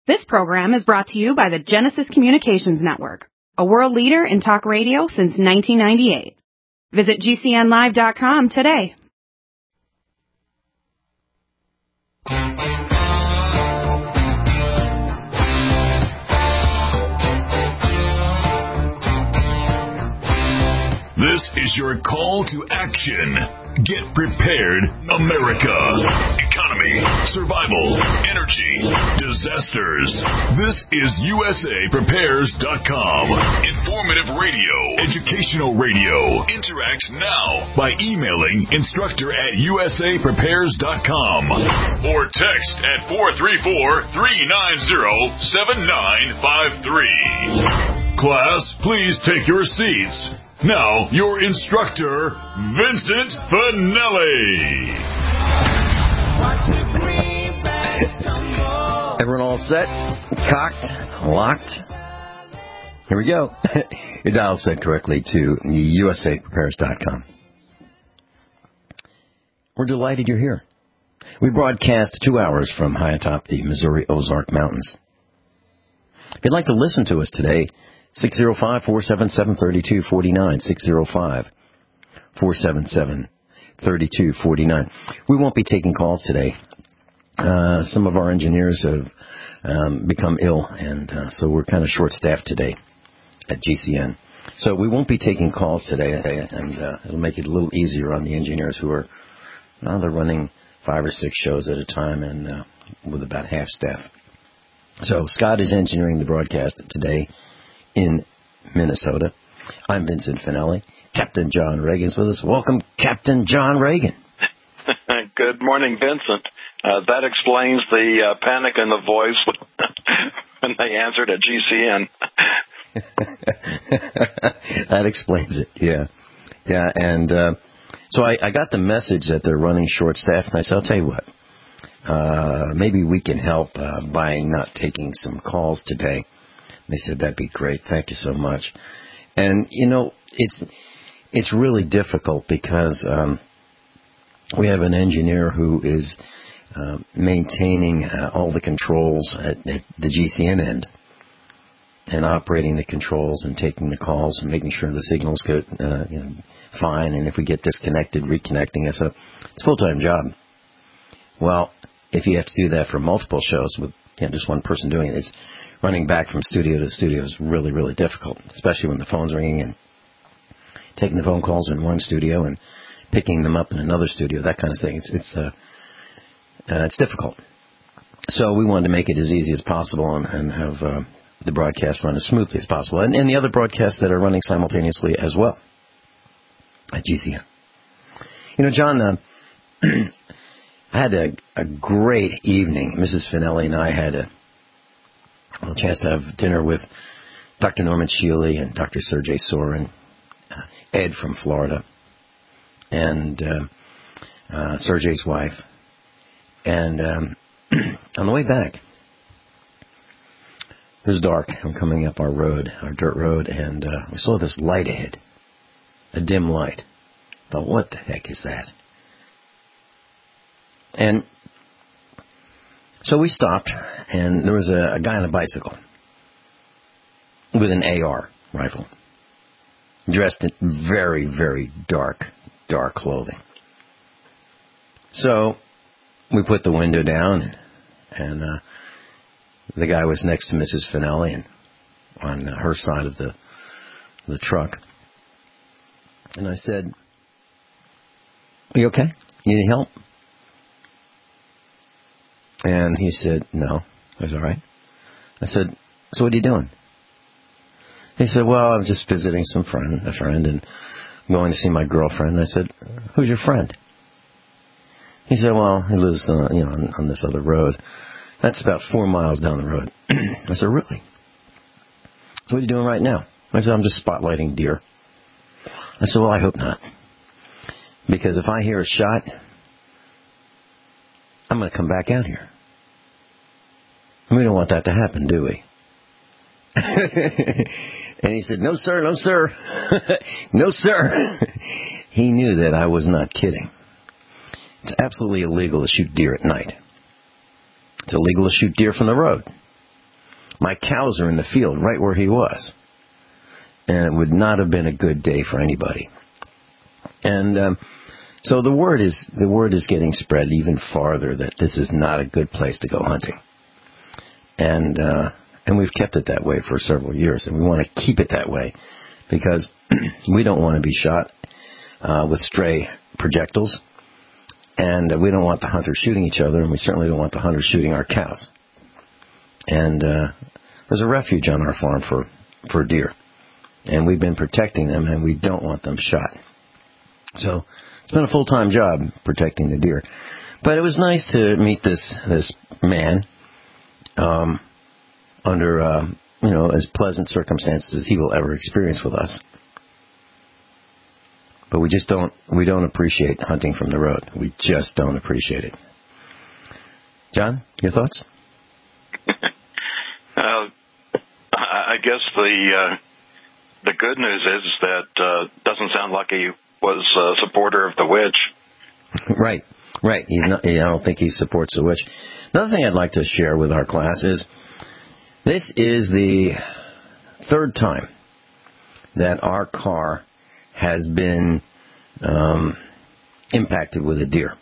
This program is brought to you by the Genesis Communications Network, a world leader in talk radio since 1998. Visit GCNlive.com today. This is your call to action. Get prepared, America. Economy, survival, energy, disasters. This is USAPrepares.com. Informative radio, educational radio. Interact now by emailing instructor@USAPrepares.com or text at 434-390-7953. Class, please take your seats. Now, your instructor, Vincent Finelli. Everyone all set? Cocked? Locked? Here we go. Your dial set correctly to USAPrepares.com. We're delighted you're here. We broadcast 2 hours from high atop the Missouri Ozark Mountains. If you'd like to listen to us today, 605-477-3249, 605-477-3249. We won't be taking calls today. Some of our engineers have become ill, and so we're kind of short-staffed today at GCN. So we won't be taking calls today, and it'll make it a little easier on the engineers who are they're running 5 or 6 shows at a time and with about half staff. So Scott is engineering the broadcast today in Minnesota. I'm Vincent Finelli. Captain John Reagan's with us. Welcome, Captain John Reagan. Good morning, Vincent. That explains the panic in the voice when they answered at GCN. That explains it, yeah. Yeah, and so I got the message that they're running short staff, and I said, I'll tell you what, maybe we can help by not taking some calls today. They said, that'd be great. Thank you so much. And, you know, it's really difficult because we have an engineer who is maintaining all the controls at the GCN end and operating the controls and taking the calls and making sure the signals go fine. And if we get disconnected, reconnecting us up. It's a full-time job. Well, if you have to do that for multiple shows with just one person doing it, it's running back from studio to studio is really, really difficult, especially when the phone's ringing and taking the phone calls in one studio and picking them up in another studio, that kind of thing. It's difficult. So we wanted to make it as easy as possible and have the broadcast run as smoothly as possible. And the other broadcasts that are running simultaneously as well at GCN. You know, John, I had a great evening. Mrs. Finelli and I had a chance to have dinner with Dr. Norman Shealy and Dr. Sergey Sorin, Ed from Florida, and Sergey's wife. And on the way back, it was dark. I'm coming up our road, our dirt road, and we saw this light ahead, a dim light. I thought, what the heck is that? And so we stopped, and there was a guy on a bicycle with an AR rifle, dressed in very, very dark clothing. So we put the window down, and the guy was next to Mrs. Finelli and on her side of the truck. And I said, "Are you okay? You need help?" And he said, "No." I was all right. I said, "So what are you doing?" He said, "Well, I'm just visiting a friend, and going to see my girlfriend." I said, "Who's your friend?" He said, "Well, he lives, on this other road. That's about 4 miles down the road." I said, "Really? So what are you doing right now?" I said, "I'm just spotlighting deer." I said, "Well, I hope not. Because if I hear a shot, I'm going to come back out here. We don't want that to happen, do we?" And he said, "No, sir, no, sir." No, sir. He knew that I was not kidding. It's absolutely illegal to shoot deer at night. It's illegal to shoot deer from the road. My cows are in the field right where he was. And it would not have been a good day for anybody. And so the word is getting spread even farther that this is not a good place to go hunting. And we've kept it that way for several years, and we want to keep it that way because we don't want to be shot with stray projectiles, and we don't want the hunters shooting each other, and we certainly don't want the hunters shooting our cows. And there's a refuge on our farm for deer, and we've been protecting them, and we don't want them shot. So it's been a full-time job protecting the deer. But it was nice to meet this man under as pleasant circumstances as he will ever experience with us. But we don't appreciate hunting from the road. We just don't appreciate it. John, your thoughts? I guess the good news is that doesn't sound like he was a supporter of the witch. Right. He's not. I don't think he supports the witch. Another thing I'd like to share with our class is this is the third time that our car has been impacted with a deer.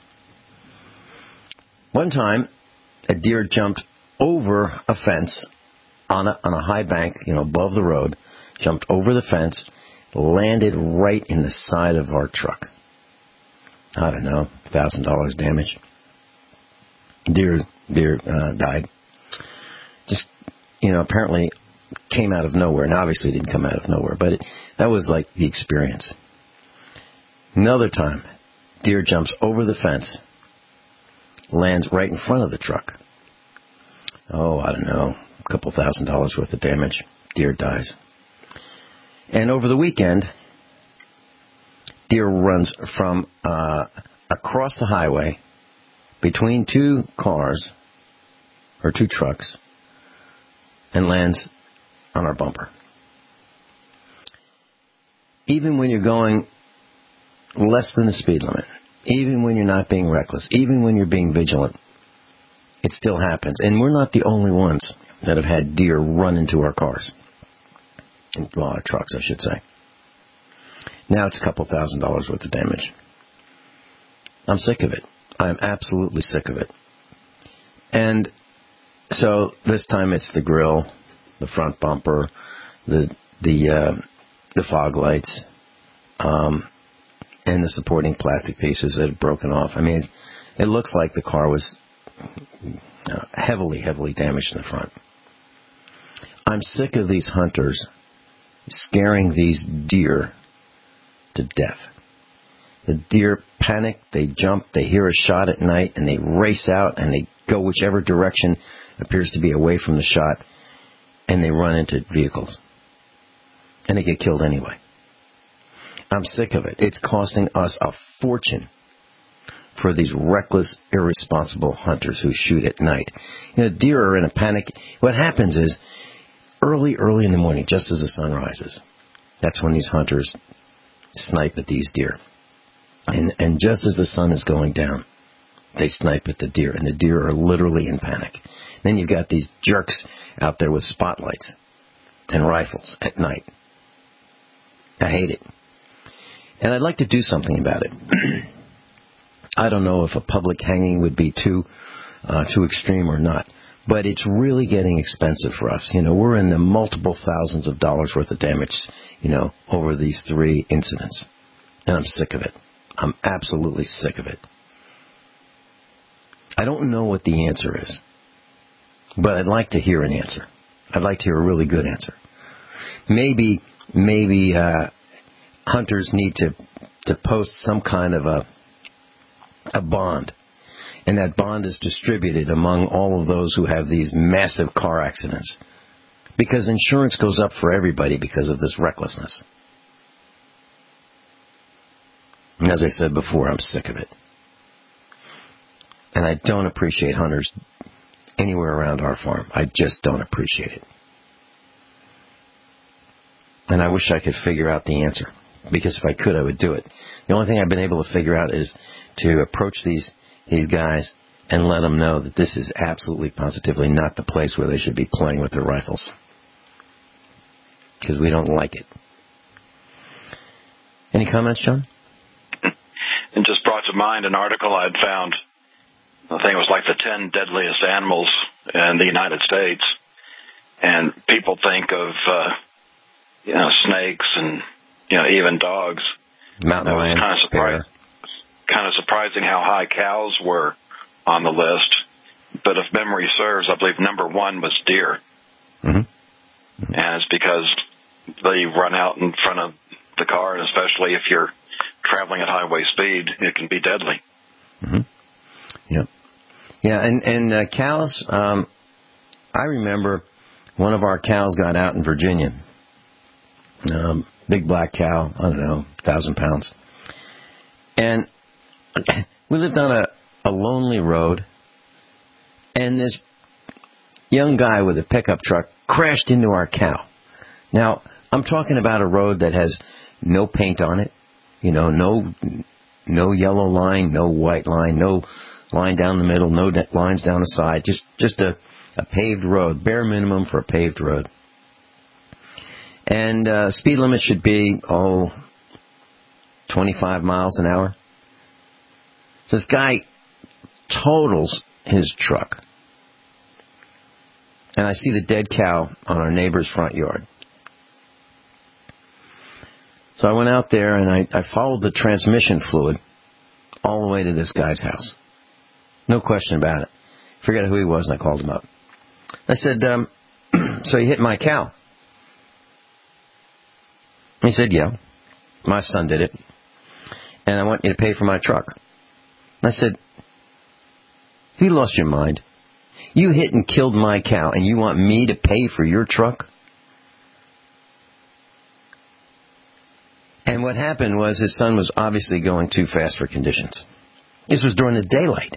One time, a deer jumped over a fence on a high bank, above the road, jumped over the fence, landed right in the side of our truck. I don't know, $1,000 damage. Deer died. Just, apparently came out of nowhere. And obviously it didn't come out of nowhere, but that was like the experience. Another time, deer jumps over the fence, lands right in front of the truck. Oh, I don't know, a couple $1,000 worth of damage. Deer dies. And over the weekend, deer runs from across the highway between two cars or two trucks and lands on our bumper. Even when you're going less than the speed limit, even when you're not being reckless, even when you're being vigilant, it still happens. And we're not the only ones that have had deer run into our cars. Well, our trucks, I should say. Now it's a couple $1,000 worth of damage. I'm sick of it. I'm absolutely sick of it. And so this time it's the grill, the front bumper, the fog lights, and the supporting plastic pieces that have broken off. I mean, it looks like the car was heavily damaged in the front. I'm sick of these hunters scaring these deer to death. The deer panic, they jump, they hear a shot at night, and they race out, and they go whichever direction appears to be away from the shot, and they run into vehicles. And they get killed anyway. I'm sick of it. It's costing us a fortune for these reckless, irresponsible hunters who shoot at night. Deer are in a panic. What happens is, early in the morning, just as the sun rises, that's when these hunters snipe at these deer. And just as the sun is going down, they snipe at the deer, and the deer are literally in panic. Then you've got these jerks out there with spotlights and rifles at night. I hate it. And I'd like to do something about it. I don't know if a public hanging would be too extreme or not, but it's really getting expensive for us. We're in the multiple thousands of dollars worth of damage, over these 3 incidents. And I'm sick of it. I'm absolutely sick of it. I don't know what the answer is, but I'd like to hear an answer. I'd like to hear a really good answer. Maybe hunters need to post some kind of a bond, and that bond is distributed among all of those who have these massive car accidents, because insurance goes up for everybody because of this recklessness. And as I said before, I'm sick of it. And I don't appreciate hunters anywhere around our farm. I just don't appreciate it. And I wish I could figure out the answer, because if I could, I would do it. The only thing I've been able to figure out is to approach these guys and let them know that this is absolutely, positively not the place where they should be playing with their rifles. Because we don't like it. Any comments, John? It just brought to mind an article I'd found. I think it was like the 10 deadliest animals in the United States. And people think of, snakes and, even dogs. Mountain lion, kind of surprising how high cows were on the list. But if memory serves, I believe number 1 was deer. Mm-hmm. And it's because they run out in front of the car, and especially if you're traveling at highway speed, it can be deadly. Mm-hmm. Yep. Yeah, and cows, I remember one of our cows got out in Virginia. Big black cow, I don't know, 1,000 pounds. And we lived on a lonely road, and this young guy with a pickup truck crashed into our cow. Now, I'm talking about a road that has no paint on it, no yellow line, no white line, no line down the middle, no lines down the side, just a paved road, bare minimum for a paved road. And speed limit should be, 25 miles an hour. This guy totals his truck. And I see the dead cow on our neighbor's front yard. So I went out there and I followed the transmission fluid all the way to this guy's house. No question about it. Forget who he was, and I called him up. I said, so you hit my cow? He said, yeah, my son did it, and I want you to pay for my truck. I said, you lost your mind. You hit and killed my cow, and you want me to pay for your truck? And what happened was his son was obviously going too fast for conditions. This was during the daylight.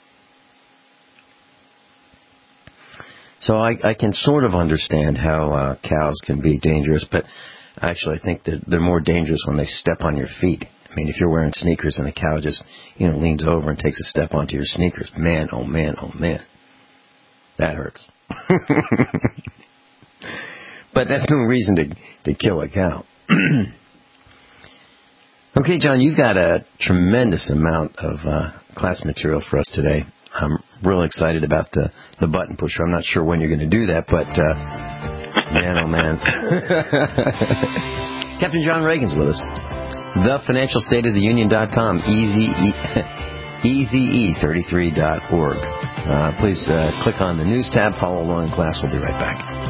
So I can sort of understand how cows can be dangerous, but actually I think that they're more dangerous when they step on your feet. I mean, if you're wearing sneakers and a cow just, leans over and takes a step onto your sneakers, man, oh man, oh man, that hurts. But that's no reason to kill a cow. Okay, John, you've got a tremendous amount of class material for us today. I'm really excited about the button pusher. I'm not sure when you're going to do that, but man, oh man. Captain John Reagan's with us. TheFinancialStateOfTheUnion.com, EZE33.org. Please click on the news tab, follow along in class. We'll be right back.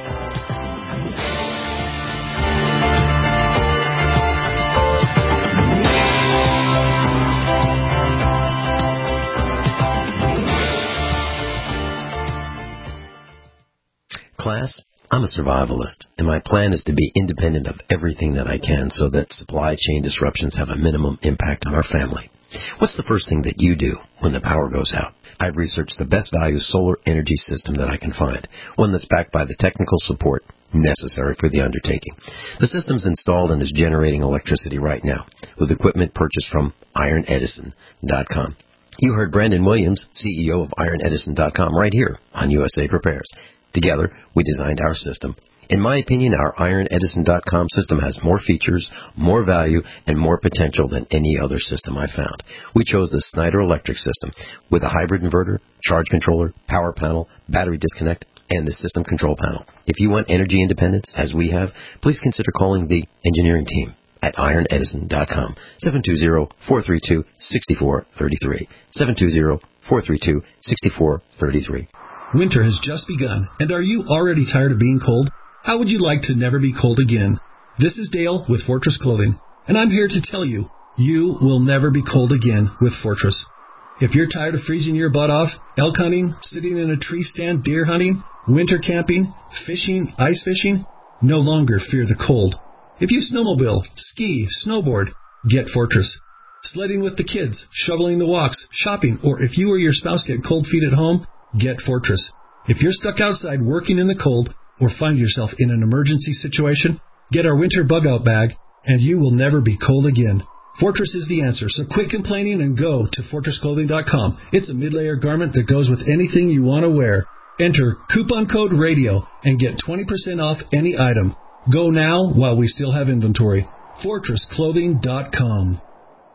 Class, I'm a survivalist, and my plan is to be independent of everything that I can so that supply chain disruptions have a minimum impact on our family. What's the first thing that you do when the power goes out? I've researched the best value solar energy system that I can find, one that's backed by the technical support necessary for the undertaking. The system's installed and is generating electricity right now with equipment purchased from IronEdison.com. You heard Brandon Williams, CEO of IronEdison.com, right here on USA Prepares. Together, we designed our system. In my opinion, our IronEdison.com system has more features, more value, and more potential than any other system I've found. We chose the Snyder Electric system with a hybrid inverter, charge controller, power panel, battery disconnect, and the system control panel. If you want energy independence, as we have, please consider calling the engineering team at IronEdison.com, 720-432-6433, 720-432-6433. Winter has just begun, and are you already tired of being cold? How would you like to never be cold again? This is Dale with Fortress Clothing, and I'm here to tell you, you will never be cold again with Fortress. If you're tired of freezing your butt off, elk hunting, sitting in a tree stand, deer hunting, winter camping, fishing, ice fishing, no longer fear the cold. If you snowmobile, ski, snowboard, get Fortress. Sledding with the kids, shoveling the walks, shopping, or if you or your spouse get cold feet at home, get Fortress. If you're stuck outside working in the cold or find yourself in an emergency situation, get our winter bug-out bag and you will never be cold again. Fortress is the answer, so quit complaining and go to FortressClothing.com. It's a mid-layer garment that goes with anything you want to wear. Enter coupon code RADIO and get 20% off any item. Go now while we still have inventory. FortressClothing.com.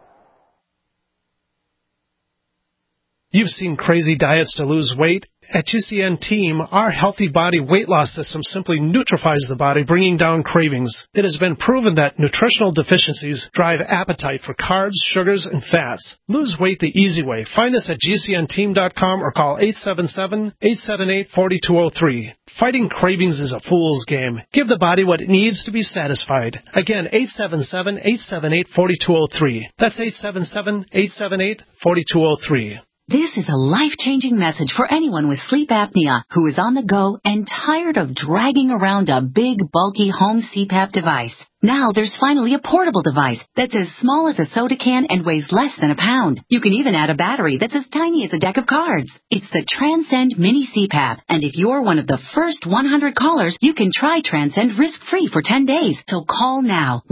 You've seen crazy diets to lose weight. At GCN Team, our Healthy Body Weight Loss System simply neutralizes the body, bringing down cravings. It has been proven that nutritional deficiencies drive appetite for carbs, sugars, and fats. Lose weight the easy way. Find us at GCNteam.com or call 877-878-4203. Fighting cravings is a fool's game. Give the body what it needs to be satisfied. Again, 877-878-4203. That's 877-878-4203. This is a life-changing message for anyone with sleep apnea who is on the go and tired of dragging around a big, bulky home CPAP device. Now there's finally a portable device that's as small as a soda can and weighs less than a pound. You can even add a battery that's as tiny as a deck of cards. It's the Transcend Mini CPAP, and if you're one of the first 100 callers, you can try Transcend risk-free for 10 days. So call now,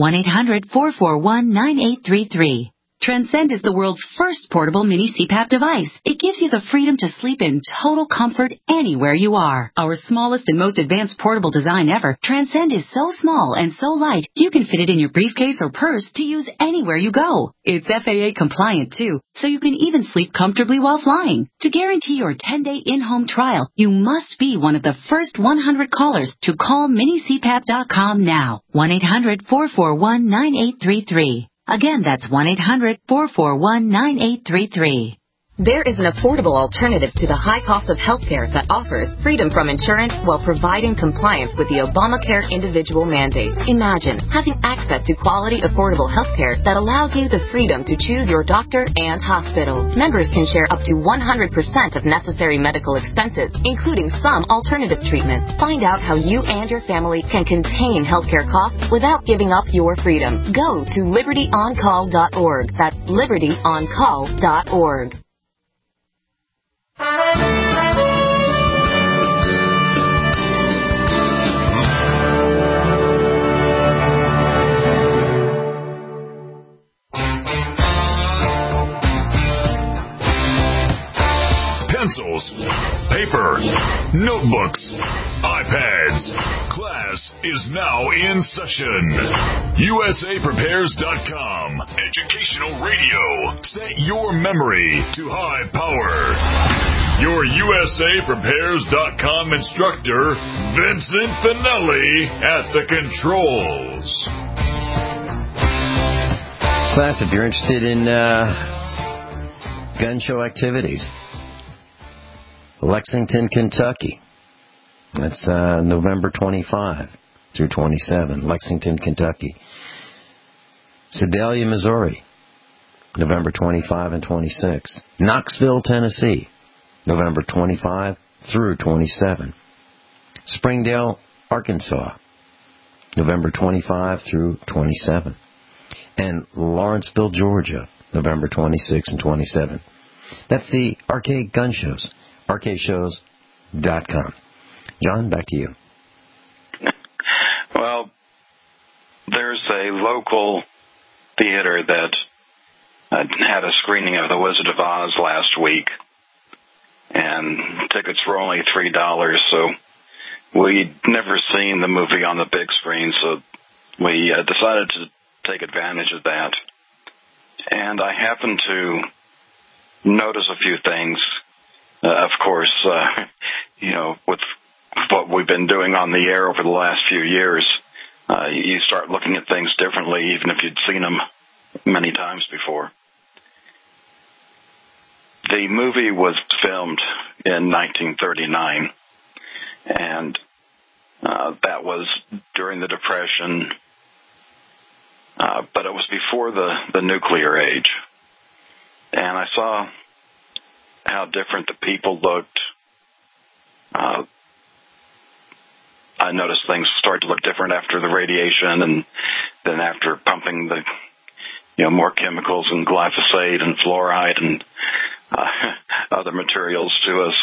1-800-441-9833. Transcend is the world's first portable mini CPAP device. It gives you the freedom to sleep in total comfort anywhere you are. Our smallest and most advanced portable design ever, Transcend is so small and so light, you can fit it in your briefcase or purse to use anywhere you go. It's FAA compliant too, so you can even sleep comfortably while flying. To guarantee your 10-day in-home trial, you must be one of the first 100 callers to call minicpap.com now. 1-800-441-9833. Again, that's 1-800-441-9833. There is an affordable alternative to the high cost of healthcare that offers freedom from insurance while providing compliance with the Obamacare individual mandate. Imagine having access to quality, affordable healthcare that allows you the freedom to choose your doctor and hospital. Members can share up to 100% of necessary medical expenses, including some alternative treatments. Find out how you and your family can contain healthcare costs without giving up your freedom. Go to libertyoncall.org. That's libertyoncall.org. Pencils, paper, notebooks, iPads. Class is now in session. USAPrepares.com. Educational radio. Set your memory to high power. Your USAPrepares.com instructor, Vincent Finelli, at the controls. Class, if you're interested in gun show activities, Lexington, Kentucky. That's November 25 through 27, Lexington, Kentucky. Sedalia, Missouri, November 25 and 26. Knoxville, Tennessee, November 25 through 27. Springdale, Arkansas, November 25 through 27. And Lawrenceville, Georgia, November 26 and 27. That's the arcade gun shows. arcadeshows.com. John, back to you. Well, there's a local theater that had a screening of The Wizard of Oz last week, and tickets were only $3, so we'd never seen the movie on the big screen, so we decided to take advantage of that. And I happened to notice a few things. Of course, with what we've been doing on the air over the last few years, you start looking at things differently, even if you'd seen them many times before. The movie was filmed in 1939, and that was during the Depression, but it was before the nuclear age. And I saw how different the people looked. I noticed things started to look different after the radiation, and then after pumping the more chemicals and glyphosate and fluoride and other materials to us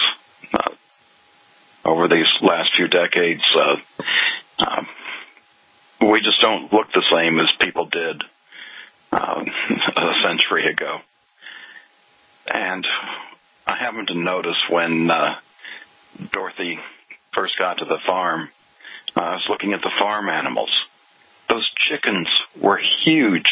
over these last few decades. We just don't look the same as people did a century ago. And I happened to notice when Dorothy first got to the farm, I was looking at the farm animals. Those chickens were huge.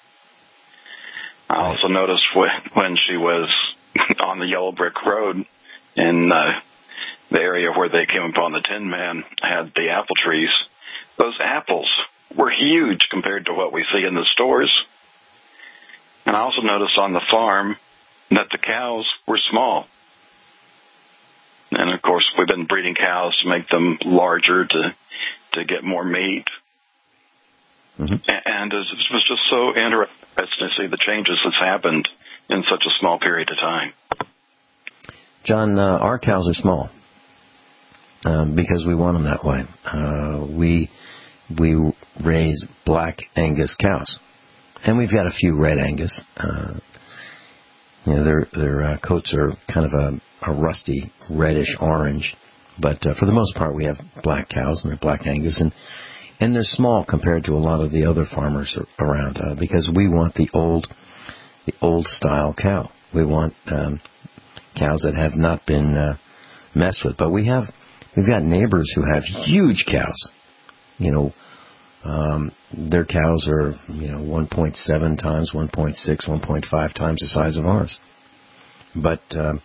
I also noticed when she was on the yellow brick road in the area where they came upon the Tin Man, had the apple trees. Those apples were huge compared to what we see in the stores. And I also noticed on the farm that the cows were small. And, of course, we've been breeding cows to make them larger to get more meat. Mm-hmm. And it was just so interesting to see the changes that's happened in such a small period of time. John, our cows are small because we want them that way. We raise black Angus cows, and we've got a few red Angus. Their coats are kind of a rusty reddish orange, but for the most part we have black cows, and they're black Angus, and they're small compared to a lot of the other farmers around because we want the old style cow. We want cows that have not been messed with. But we've got neighbors who have huge cows. Their cows are 1.7 times, 1.6, 1.5 times the size of ours. But and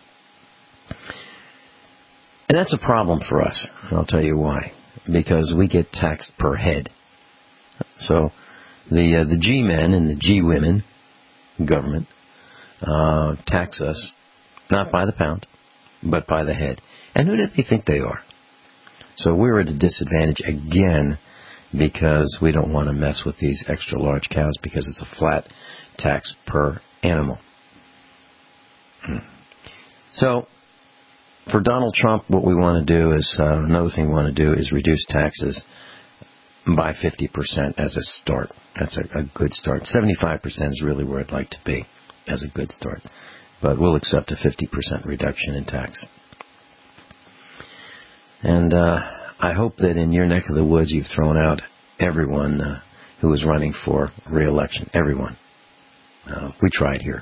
that's a problem for us. I'll tell you why. Because we get taxed per head. So the G-men and the G-women, government, tax us not by the pound, but by the head. And who do they think they are? So we're at a disadvantage again because we don't want to mess with these extra large cows because it's a flat tax per animal. So for Donald Trump, what we want to do is, another thing we want to do is reduce taxes by 50% as a start. That's a good start. 75% is really where I'd like to be as a good start. But we'll accept a 50% reduction in tax. And I hope that in your neck of the woods you've thrown out everyone who is running for re-election. Everyone. We tried here.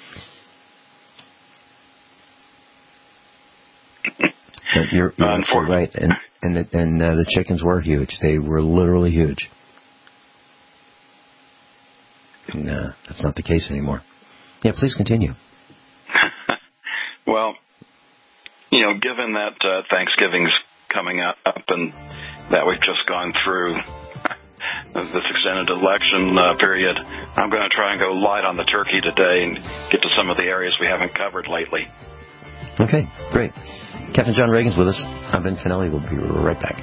But you're right, and the chickens were huge. They were literally huge. And that's not the case anymore. Yeah, please continue. Well, given that Thanksgiving's coming up and that we've just gone through this extended election period, I'm going to try and go light on the turkey today and get to some of the areas we haven't covered lately. Okay, great. Captain John Reagan's with us. I'm Ben Finelli. We'll be right back.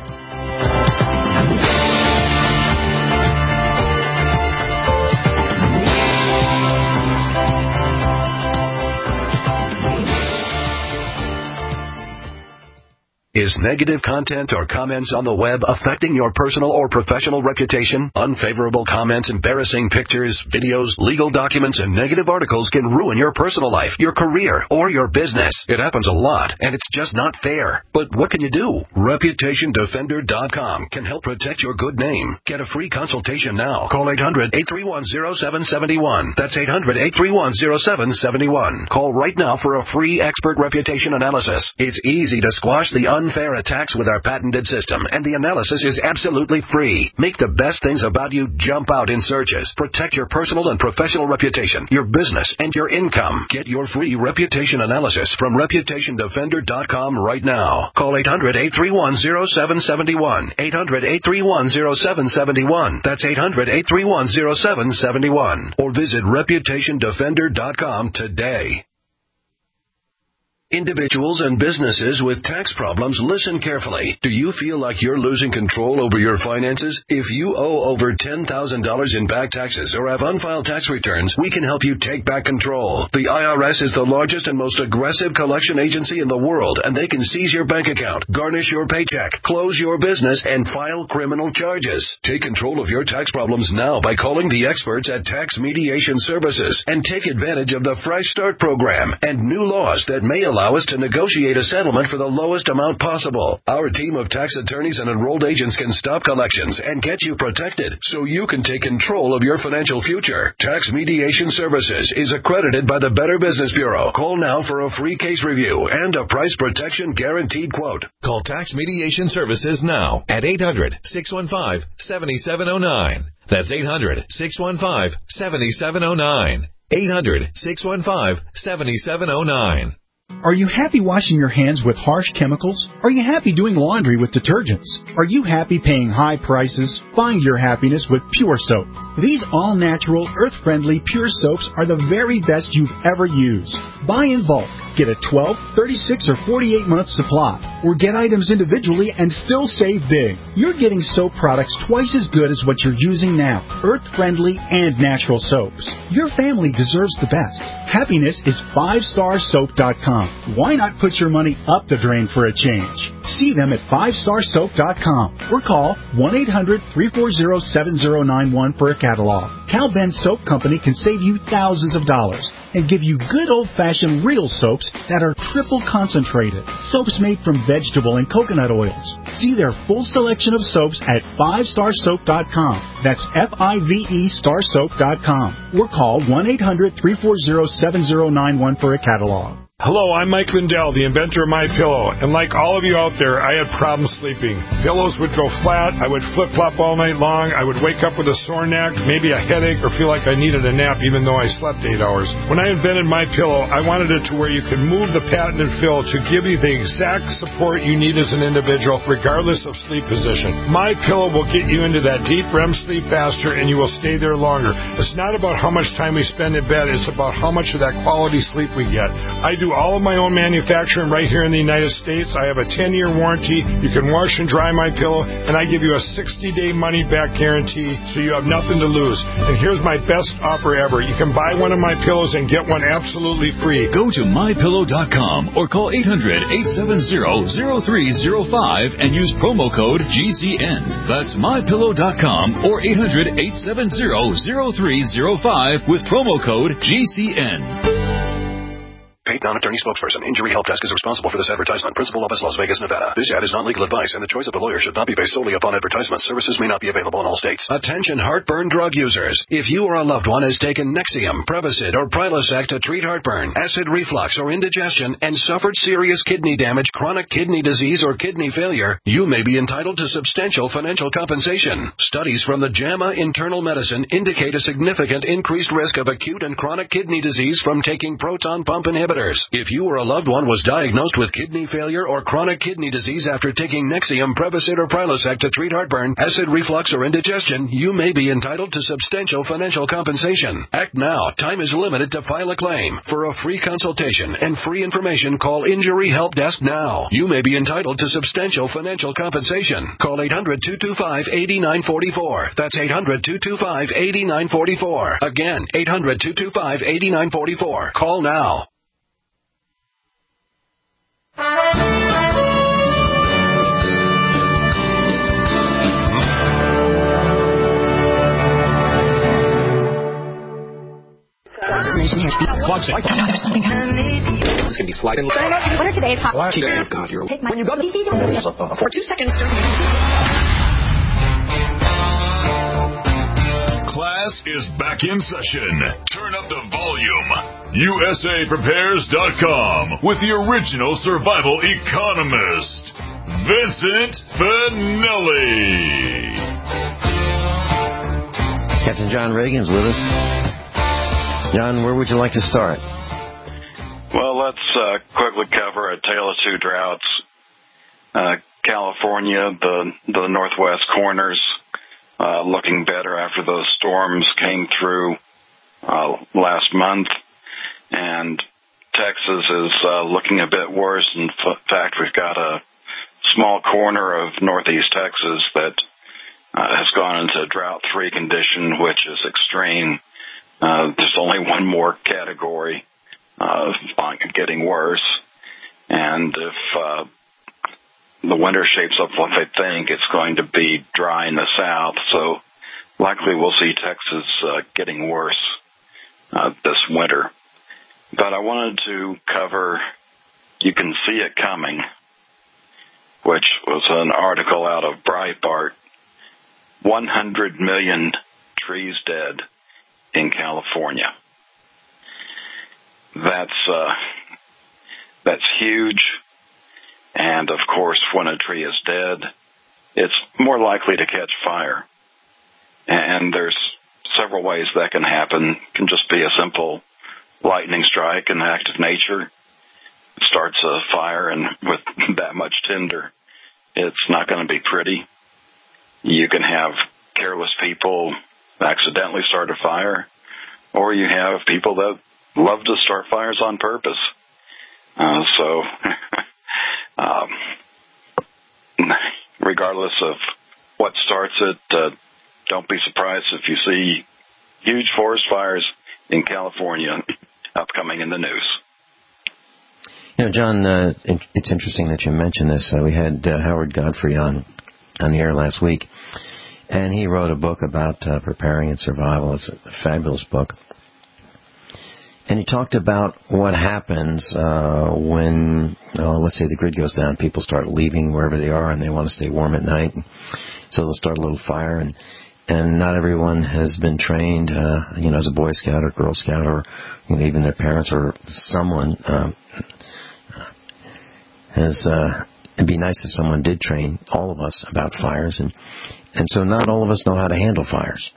Is negative content or comments on the web affecting your personal or professional reputation? Unfavorable comments, embarrassing pictures, videos, legal documents, and negative articles can ruin your personal life, your career, or your business. It happens a lot, and it's just not fair. But what can you do? ReputationDefender.com can help protect your good name. Get a free consultation now. Call 800-831-0771. That's 800-831-0771. Call right now for a free expert reputation analysis. It's easy to squash the unfair attacks with our patented system, and the analysis is absolutely free. Make the best things about you jump out in searches. Protect your personal and professional reputation, your business, and your income. Get your free reputation analysis from ReputationDefender.com right now. Call 800-831-0771. 800-831-0771. That's 800-831-0771. Or visit ReputationDefender.com today. Individuals and businesses with tax problems, listen carefully. Do you feel like you're losing control over your finances? If you owe over $10,000 in back taxes or have unfiled tax returns, we can help you take back control. The IRS is the largest and most aggressive collection agency in the world, and they can seize your bank account, garnish your paycheck, close your business, and file criminal charges. Take control of your tax problems now by calling the experts at Tax Mediation Services and take advantage of the Fresh Start program and new laws that may allow allow us to negotiate a settlement for the lowest amount possible. Our team of tax attorneys and enrolled agents can stop collections and get you protected so you can take control of your financial future. Tax Mediation Services is accredited by the Better Business Bureau. Call now for a free case review and a price protection guaranteed quote. Call Tax Mediation Services now at 800-615-7709. That's 800-615-7709. 800-615-7709. Are you happy washing your hands with harsh chemicals? Are you happy doing laundry with detergents? Are you happy paying high prices? Find your happiness with Pure Soap. These all-natural, earth-friendly Pure Soaps are the very best you've ever used. Buy in bulk. Get a 12, 36, or 48-month supply. Or get items individually and still save big. You're getting soap products twice as good as what you're using now. Earth-friendly and natural soaps. Your family deserves the best. Happiness is 5starsoap.com. Why not put your money up the drain for a change? See them at 5starsoap.com or call 1-800-340-7091 for a catalog. Cal Ben Soap Company can save you thousands of dollars and give you good old-fashioned real soaps that are triple concentrated. Soaps made from vegetable and coconut oils. See their full selection of soaps at 5starsoap.com. That's F-I-V-E starsoap.com. Or call 1-800-340-7091 for a catalog. Hello, I'm Mike Lindell, the inventor of MyPillow, and like all of you out there, I had problems sleeping. Pillows would go flat, I would flip-flop all night long, I would wake up with a sore neck, maybe a headache, or feel like I needed a nap even though I slept 8 hours. When I invented MyPillow, I wanted it to where you could move the patented fill to give you the exact support you need as an individual, regardless of sleep position. MyPillow will get you into that deep REM sleep faster, and you will stay there longer. It's not about how much time we spend in bed, it's about how much of that quality sleep we get. I do all of my own manufacturing right here in the United States. I have a 10-year warranty. You can wash and dry my pillow, and I give you a 60-day money-back guarantee, so you have nothing to lose. And here's my best offer ever. You can buy one of my pillows and get one absolutely free. Go to MyPillow.com or call 800-870-0305 and use promo code GCN. That's MyPillow.com or 800-870-0305 with promo code GCN. Paid non-attorney spokesperson. Injury Help Desk is responsible for this advertisement. Principal office, Las Vegas, Nevada. This ad is not legal advice, and the choice of a lawyer should not be based solely upon advertisement. Services may not be available in all states. Attention heartburn drug users. If you or a loved one has taken Nexium, Prevacid, or Prilosec to treat heartburn, acid reflux, or indigestion, and suffered serious kidney damage, chronic kidney disease, or kidney failure, you may be entitled to substantial financial compensation. Studies from the JAMA Internal Medicine indicate a significant increased risk of acute and chronic kidney disease from taking proton pump inhibitors. If you or a loved one was diagnosed with kidney failure or chronic kidney disease after taking Nexium, Prevacid, or Prilosec to treat heartburn, acid reflux, or indigestion, you may be entitled to substantial financial compensation. Act now. Time is limited to file a claim. For a free consultation and free information, call Injury Help Desk now. You may be entitled to substantial financial compensation. Call 800-225-8944. That's 800-225-8944. Again, 800-225-8944. Call now. This is going to be sliding. What are today's hot? Oh, God, you're... Take when you go to the for 2 seconds. Class is back in session. Turn up the volume. USAPrepares.com with the original survival economist, Vincent Finelli. Captain John Reagan's with us. John, where would you like to start? Well, let's quickly cover a tale of two droughts. California, the northwest corners, looking better after those storms came through last month. And Texas is looking a bit worse. In fact, we've got a small corner of northeast Texas that has gone into drought 3 condition, which is extreme. There's only one more category getting worse. And if the winter shapes up like they think, it's going to be dry in the south. So likely we'll see Texas getting worse this winter. But I wanted to cover You Can See It Coming, which was an article out of Breitbart. 100 million trees dead in California. That's huge. And, of course, when a tree is dead, it's more likely to catch fire. And there's several ways that can happen. It can just be a simple lightning strike, an act of nature. It starts a fire, and with that much tinder, it's not going to be pretty. You can have careless people accidentally start a fire, or you have people that love to start fires on purpose. Regardless of what starts it, don't be surprised if you see huge forest fires in California upcoming in the news. John, it's interesting that you mentioned this. We had Howard Godfrey on the air last week, and he wrote a book about preparing and survival. It's a fabulous book. And he talked about what happens when, let's say the grid goes down, people start leaving wherever they are and they want to stay warm at night. So they'll start a little fire, and not everyone has been trained, as a Boy Scout or Girl Scout, or even their parents or someone it'd be nice if someone did train all of us about fires, and so not all of us know how to handle fires.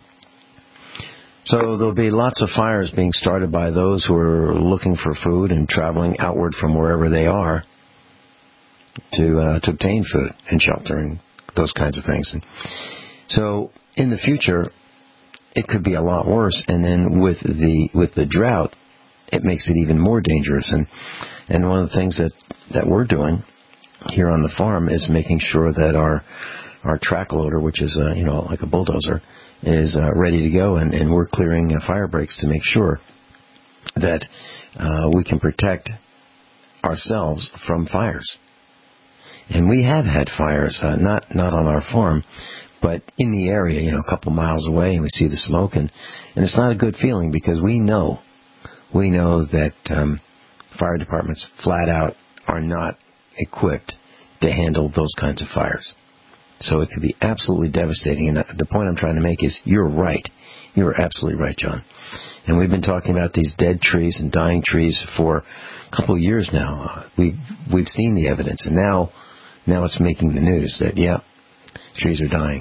So there'll be lots of fires being started by those who are looking for food and traveling outward from wherever they are to obtain food and shelter and those kinds of things. And so in the future, it could be a lot worse. And then with the drought, it makes it even more dangerous. And one of the things that we're doing here on the farm is making sure that our track loader, which is like a bulldozer, is ready to go, and we're clearing fire breaks to make sure that we can protect ourselves from fires. And we have had fires, not on our farm, but in the area, a couple miles away, and we see the smoke, and it's not a good feeling because we know that fire departments flat out are not equipped to handle those kinds of fires. So it could be absolutely devastating. And the point I'm trying to make is you're right. You're absolutely right, John. And we've been talking about these dead trees and dying trees for a couple of years now. We've seen the evidence, and now it's making the news that, trees are dying.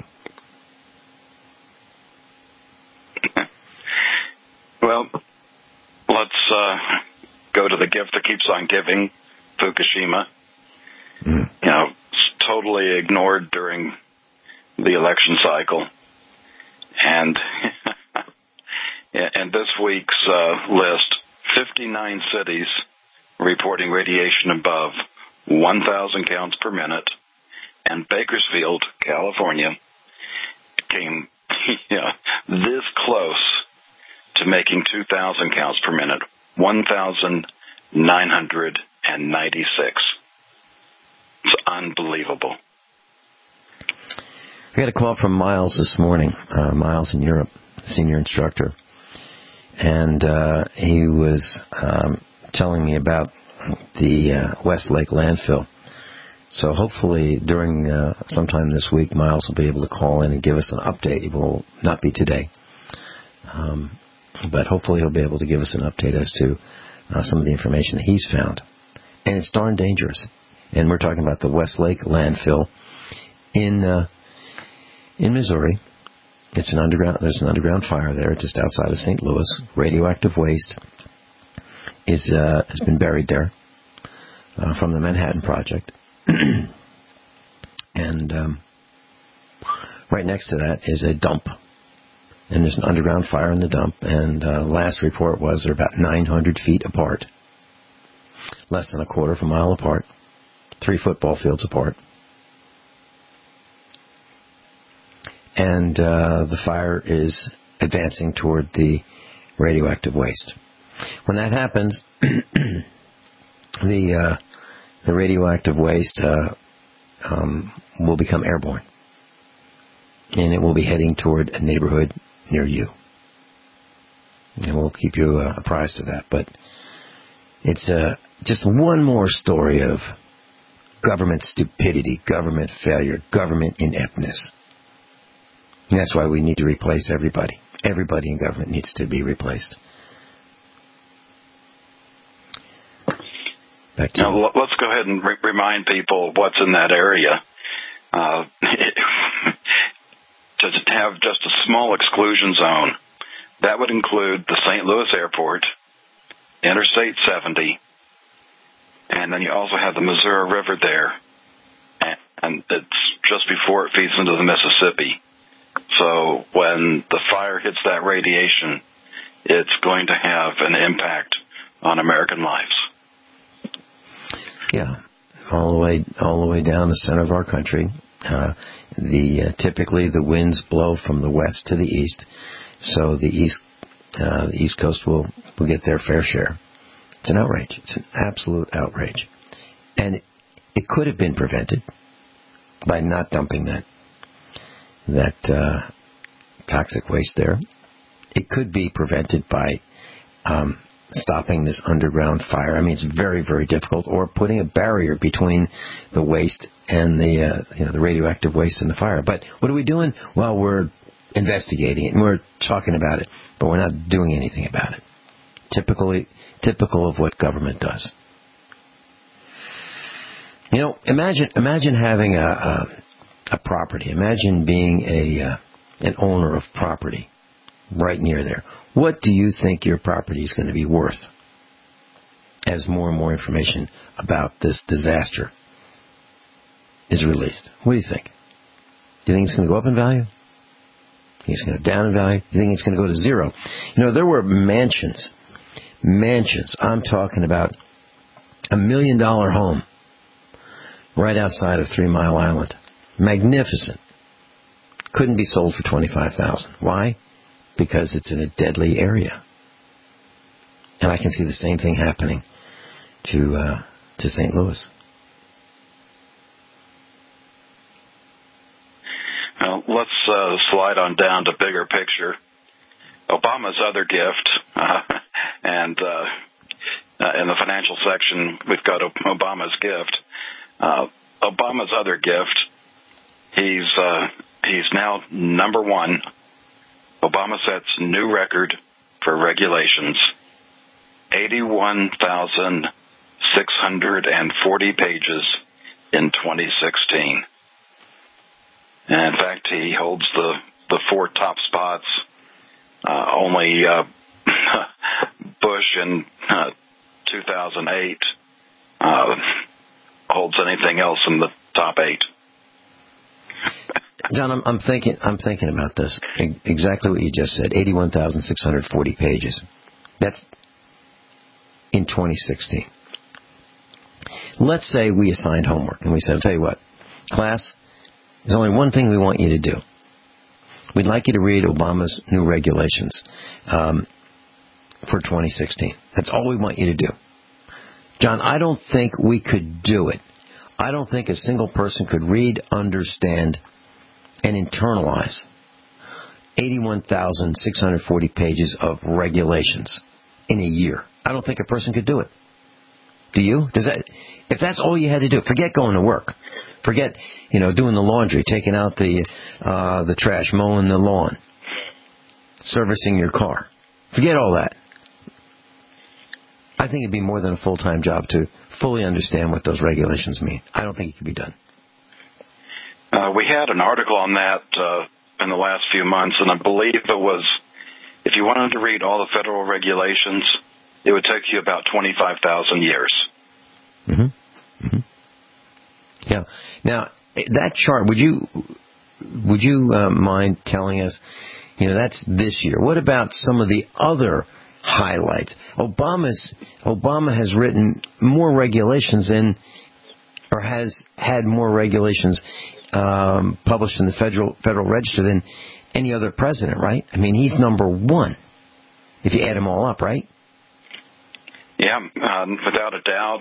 Well, let's go to the gift that keeps on giving, Fukushima. It's totally ignored during the election cycle. And in this week's list, 59 cities reporting radiation above 1,000 counts per minute, and Bakersfield, California, came this close to making 2,000 counts per minute, 1,996. It's unbelievable. We had a call from Miles this morning, Miles in Europe, senior instructor, and he was telling me about the Westlake landfill. So hopefully during sometime this week, Miles will be able to call in and give us an update. It will not be today, but hopefully he'll be able to give us an update as to some of the information that he's found. And it's darn dangerous. And we're talking about the Westlake landfill in Missouri. There's an underground fire there just outside of St. Louis. Radioactive waste has been buried there from the Manhattan Project. And right next to that is a dump. And there's an underground fire in the dump. And last report was they're about 900 feet apart. Less than a quarter of a mile apart. 3 football fields apart. And the fire is advancing toward the radioactive waste. When that happens, the radioactive waste will become airborne. And it will be heading toward a neighborhood near you. And we'll keep you apprised of that. But it's just one more story of government stupidity, government failure, government ineptness. And that's why we need to replace everybody. Everybody in government needs to be replaced. Back to now, let's go ahead and remind people what's in that area. To have just a small exclusion zone, that would include the St. Louis Airport, Interstate 70, and then you also have the Missouri River there, and it's just before it feeds into the Mississippi. So when the fire hits that radiation, it's going to have an impact on American lives. Yeah, all the way down the center of our country. Typically the winds blow from the west to the east, so the East Coast will get their fair share. It's an outrage. It's an absolute outrage, and it could have been prevented by not dumping that toxic waste there. It could be prevented by stopping this underground fire. I mean, it's very, very difficult. Or putting a barrier between the waste and the radioactive waste and the fire. But what are we doing? Well, we're investigating it and we're talking about it, but we're not doing anything about it. Typical of what government does. You know, imagine having a property. Imagine being an owner of property right near there. What do you think your property is going to be worth as more and more information about this disaster is released? What do you think? Do you think it's going to go up in value? Do you think it's going to go down in value? Do you think it's going to go to zero? You know, there were mansions. I'm talking about $1 million home right outside of 3 Mile Island. Magnificent. Couldn't be sold for $25,000. Why? Because it's in a deadly area. And I can see the same thing happening to St. Louis. Well, let's slide on down to bigger picture. Obama's other gift, and in the financial section, we've got Obama's gift. Obama's other gift, he's now number one. Obama sets new record for regulations, 81,640 pages in 2016. And in fact, he holds the 4 top spots. Only Bush in 2008 holds anything else in the top 8. John, I'm thinking about this. Exactly what you just said. 81,640 pages. That's in 2016. Let's say we assigned homework and we said, I'll tell you what, class, there's only one thing we want you to do. We'd like you to read Obama's new regulations for 2016. That's all we want you to do. John, I don't think we could do it. I don't think a single person could read, understand, and internalize 81,640 pages of regulations in a year. I don't think a person could do it. Do you? If that's all you had to do, forget going to work. Forget, doing the laundry, taking out the trash, mowing the lawn, servicing your car. Forget all that. I think it'd be more than a full-time job to fully understand what those regulations mean. I don't think it could be done. We had an article on that in the last few months, and I believe it was, if you wanted to read all the federal regulations, it would take you about 25,000 years. Mm-hmm. Mm-hmm. Yeah. Now, that chart, would you mind telling us, that's this year. What about some of the other highlights? Obama has written more regulations or has had more regulations published in the Federal Register than any other president, right? I mean, he's number one, if you add them all up, right? Yeah, without a doubt.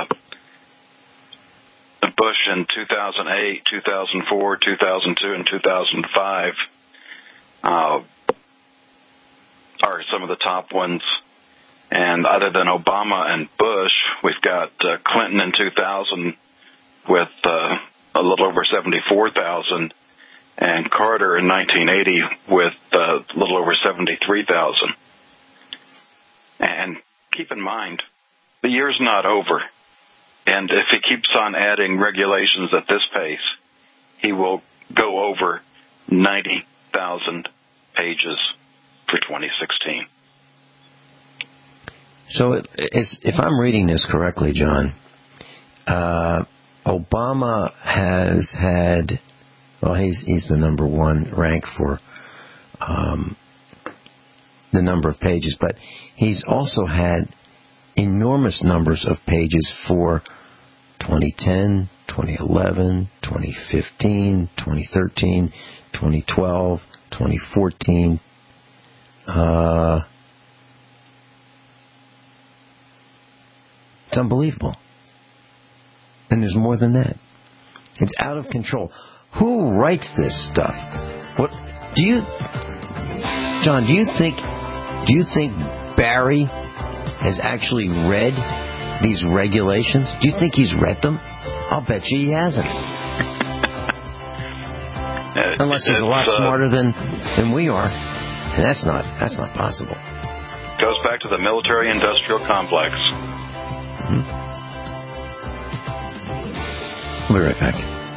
Bush in 2008, 2004, 2002, and 2005 are some of the top ones. And other than Obama and Bush, we've got Clinton in 2000 with a little over 74,000, and Carter in 1980 with a little over 73,000. And keep in mind, the year's not over. And if he keeps on adding regulations at this pace, he will go over 90,000 pages for 2016. So if I'm reading this correctly, John, Obama has had, well, he's the number one rank for the number of pages, but he's also had enormous numbers of pages for 2010, 2011, 2015, 2013, 2012, 2014. It's unbelievable. And there's more than that. It's out of control. Who writes this stuff? What do you, John? Do you think Barry has actually read these regulations? Do you think he's read them? I'll bet you he hasn't. Unless he's a lot smarter than we are, and that's not possible. Goes back to the military-industrial complex. We'll be right back.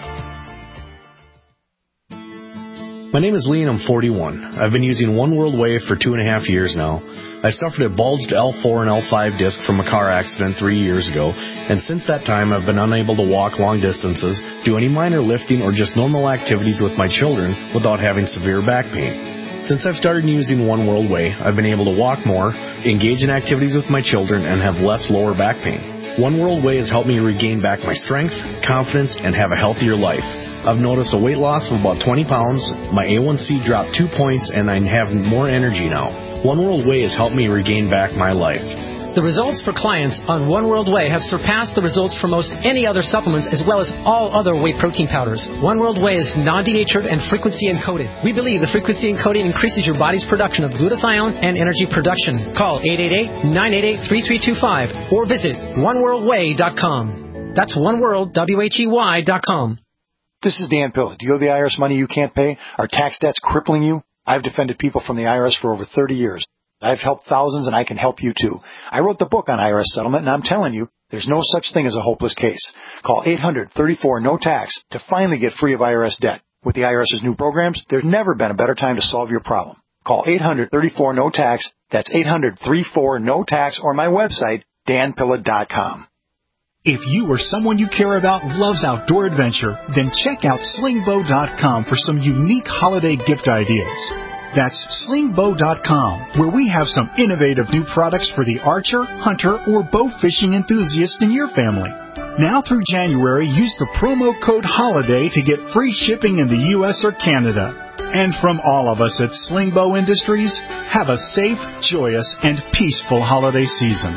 My name is Lee and I'm 41. I've been using One World Wave for 2.5 years now. I suffered a bulged L4 and L5 disc from a car accident 3 years ago, and since that time I've been unable to walk long distances, do any minor lifting, or just normal activities with my children without having severe back pain. Since I've started using One World Way, I've been able to walk more, engage in activities with my children, and have less lower back pain. One World Way has helped me regain back my strength, confidence, and have a healthier life. I've noticed a weight loss of about 20 pounds, my A1C dropped 2 points, and I have more energy now. One World Way has helped me regain back my life. The results for clients on One World Way have surpassed the results for most any other supplements, as well as all other whey protein powders. One World Way is non-denatured and frequency encoded. We believe the frequency encoding increases your body's production of glutathione and energy production. Call 888-988-3325 or visit oneworldway.com. That's oneworld.com. This is Dan Pilla. Do you owe the IRS money you can't pay? Are tax debts crippling you? I've defended people from the IRS for over 30 years. I've helped thousands, and I can help you too. I wrote the book on IRS settlement, and I'm telling you, there's no such thing as a hopeless case. Call 800-34-NO-TAX to finally get free of IRS debt. With the IRS's new programs, there's never been a better time to solve your problem. Call 800-34-NO-TAX. That's 800-34-NO-TAX, or my website, danpilla.com. If you or someone you care about loves outdoor adventure, then check out slingbow.com for some unique holiday gift ideas. That's slingbow.com, where we have some innovative new products for the archer, hunter, or bow fishing enthusiast in your family. Now through January, use the promo code HOLIDAY to get free shipping in the U.S. or Canada. And from all of us at Slingbow Industries, have a safe, joyous, and peaceful holiday season.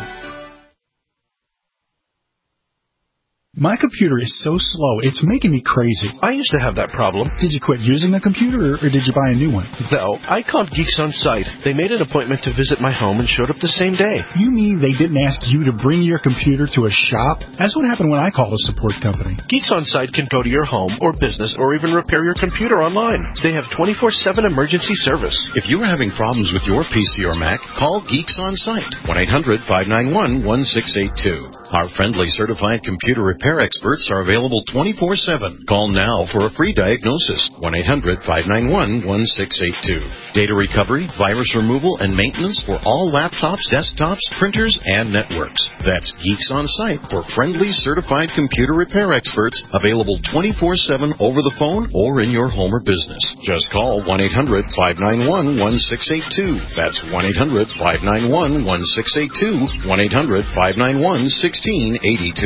My computer is so slow, it's making me crazy. I used to have that problem. Did you quit using the computer, or did you buy a new one? No, I called Geeks On Site. They made an appointment to visit my home and showed up the same day. You mean they didn't ask you to bring your computer to a shop? That's what happened when I called a support company. Geeks On Site can go to your home or business or even repair your computer online. They have 24/7 emergency service. If you are having problems with your PC or Mac, call Geeks On Site, 1-800-591-1682. Our friendly certified computer repair experts are available 24/7. Call now for a free diagnosis, 1-800-591-1682. Data recovery, virus removal, and maintenance for all laptops, desktops, printers, and networks. That's Geeks On Site for friendly certified computer repair experts, available 24/7 over the phone or in your home or business. Just call 1-800-591-1682. That's 1-800-591-1682, 1-800-591-1682.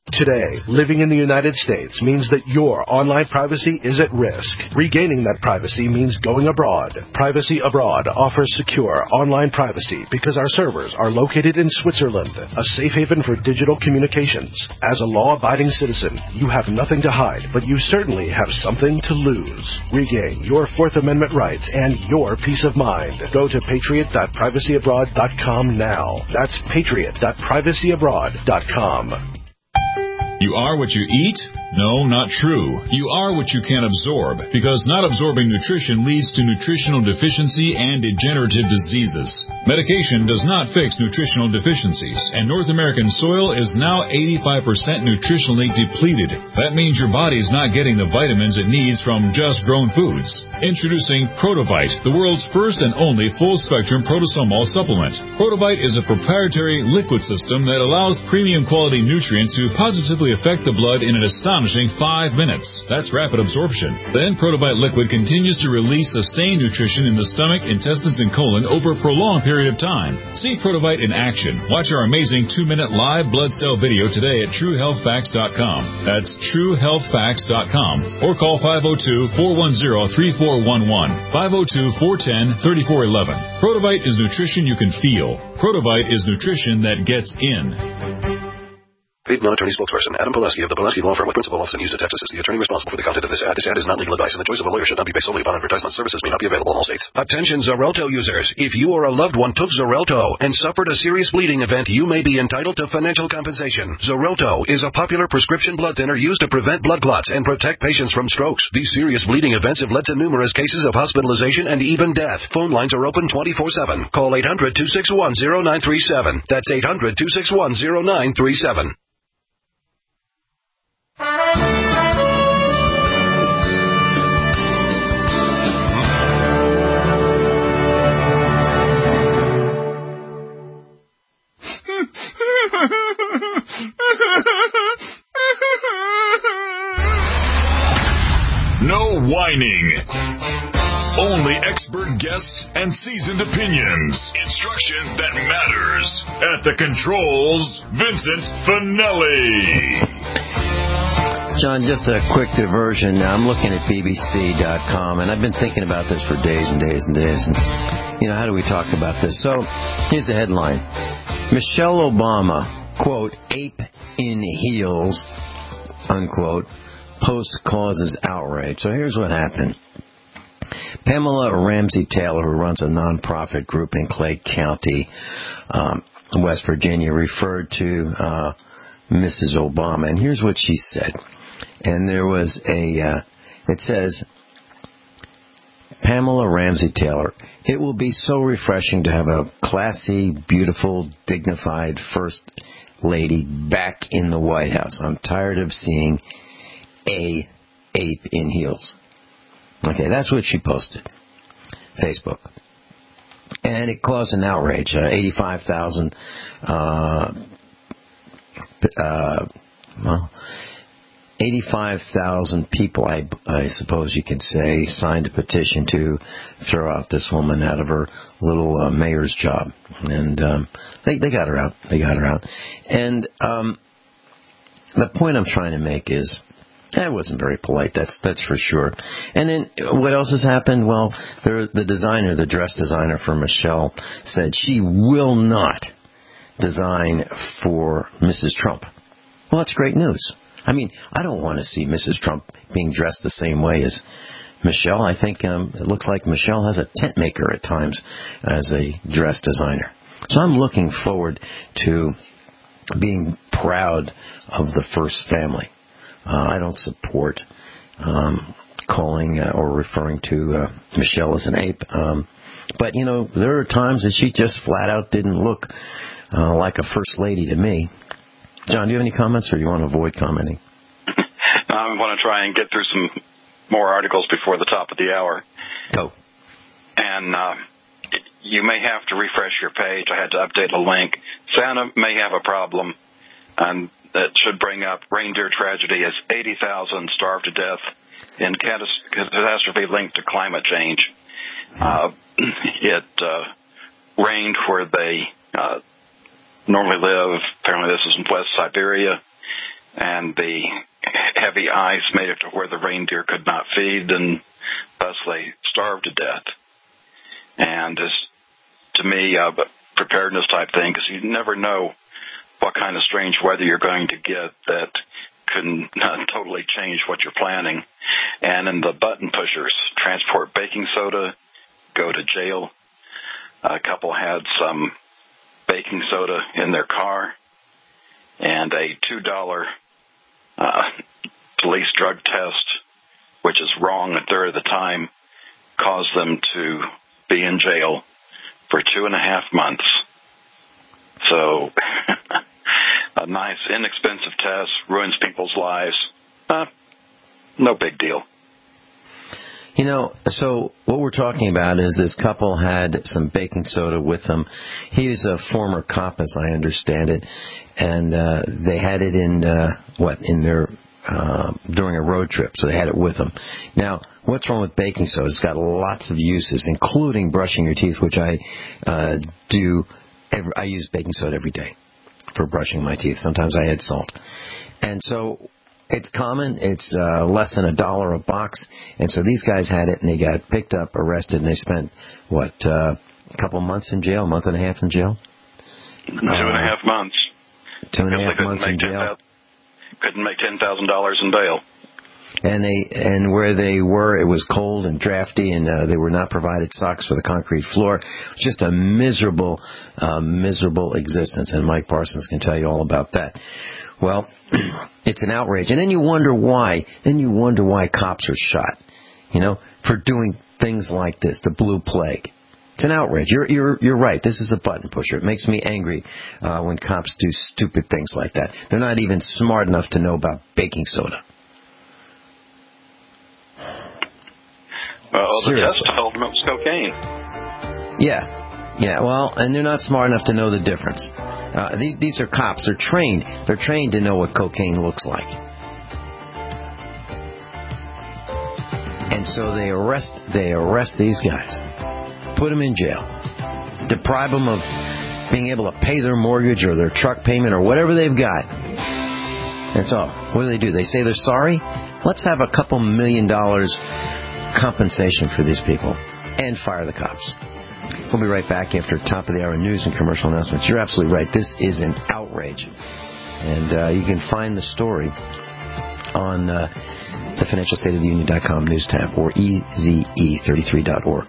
Today, living in the United States means that your online privacy is at risk. Regaining that privacy means going abroad. Privacy Abroad offers secure online privacy because our servers are located in Switzerland, a safe haven for digital communications. As a law-abiding citizen, you have nothing to hide, but you certainly have something to lose. Regain your Fourth Amendment rights and your peace of mind. Go to patriot.privacyabroad.com now. That's patriot.privacyabroad.com. You are what you eat? No, not true. You are what you can absorb, because not absorbing nutrition leads to nutritional deficiency and degenerative diseases. Medication does not fix nutritional deficiencies, and North American soil is now 85% nutritionally depleted. That means your body's not getting the vitamins it needs from just grown foods. Introducing Protovite, the world's first and only full-spectrum protosomal supplement. Protovite is a proprietary liquid system that allows premium quality nutrients to positively affect the blood in an astonishing 5 minutes. That's rapid absorption. Then Protovite liquid continues to release sustained nutrition in the stomach, intestines, and colon over a prolonged period of time. See Protovite in action. Watch our amazing 2-minute live blood cell video today at TrueHealthFacts.com. That's TrueHealthFacts.com. Or call 502-410-3411. 502-410-3411. Protovite is nutrition you can feel. Protovite is nutrition that gets in. Paid non-attorney spokesperson Adam Pulaski of the Pulaski Law Firm with principal office in Houston, Texas is the attorney responsible for the content of this ad. This ad is not legal advice, and the choice of a lawyer should not be based solely upon advertisement. Services may not be available in all states. Attention Xarelto users. If you or a loved one took Xarelto and suffered a serious bleeding event, you may be entitled to financial compensation. Xarelto is a popular prescription blood thinner used to prevent blood clots and protect patients from strokes. These serious bleeding events have led to numerous cases of hospitalization and even death. Phone lines are open 24/7. Call 800-261-0937. That's 800-261-0937. No whining. Only expert guests and seasoned opinions. Instruction that matters. At the controls, Vincent Finelli. John, just a quick diversion. I'm looking at BBC.com, and I've been thinking about this for days and days and days. And, how do we talk about this? So, here's the headline. Michelle Obama, quote, ape in heels, unquote, post causes outrage. So here's what happened. Pamela Ramsey Taylor, who runs a nonprofit group in Clay County, West Virginia, referred to Mrs. Obama. And here's what she said. And there was it says, Pamela Ramsey Taylor, it will be so refreshing to have a classy, beautiful, dignified First Lady back in the White House. I'm tired of seeing a ape in heels. Okay, that's what she posted. Facebook. And it caused an outrage. 85,000 85,000 people, I suppose you could say, signed a petition to throw out this woman out of her little mayor's job. And they got her out. They got her out. And the point I'm trying to make is, that wasn't very polite, that's for sure. And then what else has happened? Well, the dress designer for Michelle said she will not design for Mrs. Trump. Well, that's great news. I mean, I don't want to see Mrs. Trump being dressed the same way as Michelle. I think it looks like Michelle has a tent maker at times as a dress designer. So I'm looking forward to being proud of the First Family. I don't support calling or referring to Michelle as an ape. But, there are times that she just flat out didn't look like a First Lady to me. John, do you have any comments, or do you want to avoid commenting? I want to try and get through some more articles before the top of the hour. Go. And you may have to refresh your page. I had to update a link. Santa may have a problem, and that should bring up reindeer tragedy as 80,000 starved to death in catastrophe linked to climate change. It rained where they normally live. Apparently this is in West Siberia. and the heavy ice made it to where the reindeer could not feed, and thus they starved to death. And this, to me, a preparedness type thing, because you never know what kind of strange weather you're going to get that can totally change what you're planning. And in the button pushers, transport baking soda, go to jail. A couple had some baking soda in their car, and a $2 police drug test, which is wrong a third of the time, caused them to be in jail for 2.5 months. So a nice, inexpensive test ruins people's lives. No big deal. You know, so what we're talking about is this couple had some baking soda with them. He was a former cop, as I understand it, and they had it in their during a road trip, so they had it with them. Now, what's wrong with baking soda? It's got lots of uses, including brushing your teeth, which I do. I use baking soda every day for brushing my teeth. Sometimes I add salt, and so it's common. It's less than $1 a box. And so these guys had it, and they got picked up, arrested, and they spent, a couple months in jail, a month and a half in jail? 2.5 months. 2.5 months in jail. Couldn't make $10,000 in bail. And where they were, it was cold and drafty, and they were not provided socks for the concrete floor. Just a miserable existence, and Mike Parsons can tell you all about that. Well, it's an outrage. And then you wonder why. Cops are shot, for doing things like this, the blue plague. It's an outrage. You're right. This is a button pusher. It makes me angry when cops do stupid things like that. They're not even smart enough to know about baking soda. Well, the Seriously. test told them it was cocaine. Yeah. Well, and they're not smart enough to know the difference. These are cops. They're trained. They're trained to know what cocaine looks like. And so they arrest these guys, put them in jail, deprive them of being able to pay their mortgage or their truck payment or whatever they've got. That's all. What do? They say they're sorry? Let's have a couple $1 million compensation for these people and fire the cops. We'll be right back after top of the hour news and commercial announcements. You're absolutely right. This is an outrage. And you can find the story on the financialstateoftheunion.com news tab or eze33.org.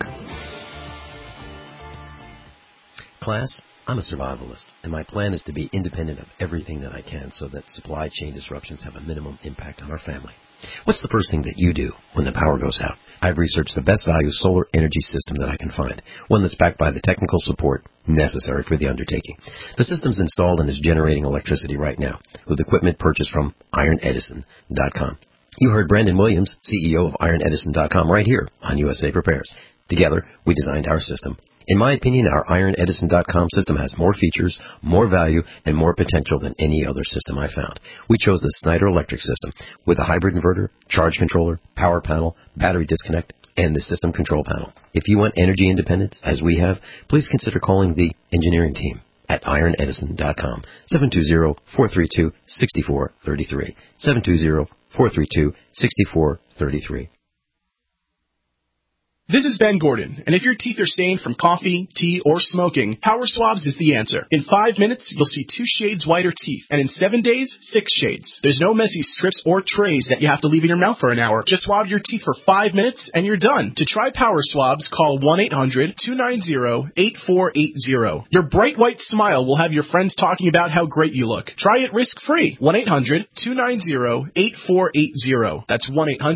Class, I'm a survivalist, and my plan is to be independent of everything that I can so that supply chain disruptions have a minimum impact on our family. What's the first thing that you do when the power goes out? I've researched the best value solar energy system that I can find, one that's backed by the technical support necessary for the undertaking. The system's installed and is generating electricity right now with equipment purchased from IronEdison.com. You heard Brandon Williams, CEO of IronEdison.com, right here on USA Prepares. Together, we designed our system. In my opinion, our IronEdison.com system has more features, more value, and more potential than any other system I found. We chose the Snyder Electric system with a hybrid inverter, charge controller, power panel, battery disconnect, and the system control panel. If you want energy independence, as we have, please consider calling the engineering team at IronEdison.com, 720-432-6433, 720-432-6433. This is Ben Gordon, and if your teeth are stained from coffee, tea, or smoking, Power Swabs is the answer. In 5 minutes, you'll see 2 shades whiter teeth, and in 7 days, 6 shades. There's no messy strips or trays that you have to leave in your mouth for an hour. Just swab your teeth for 5 minutes, and you're done. To try Power Swabs, call 1-800-290-8480. Your bright white smile will have your friends talking about how great you look. Try it risk-free. 1-800-290-8480. That's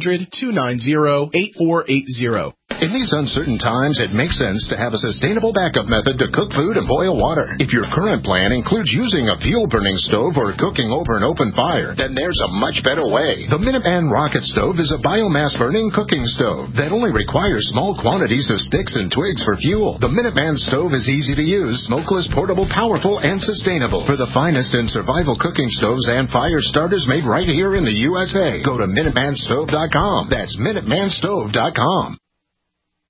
1-800-290-8480. In these uncertain times, it makes sense to have a sustainable backup method to cook food and boil water. If your current plan includes using a fuel-burning stove or cooking over an open fire, then there's a much better way. The Minuteman Rocket Stove is a biomass-burning cooking stove that only requires small quantities of sticks and twigs for fuel. The Minuteman Stove is easy to use, smokeless, portable, powerful, and sustainable. For the finest in survival cooking stoves and fire starters made right here in the USA, go to MinutemanStove.com. That's MinutemanStove.com.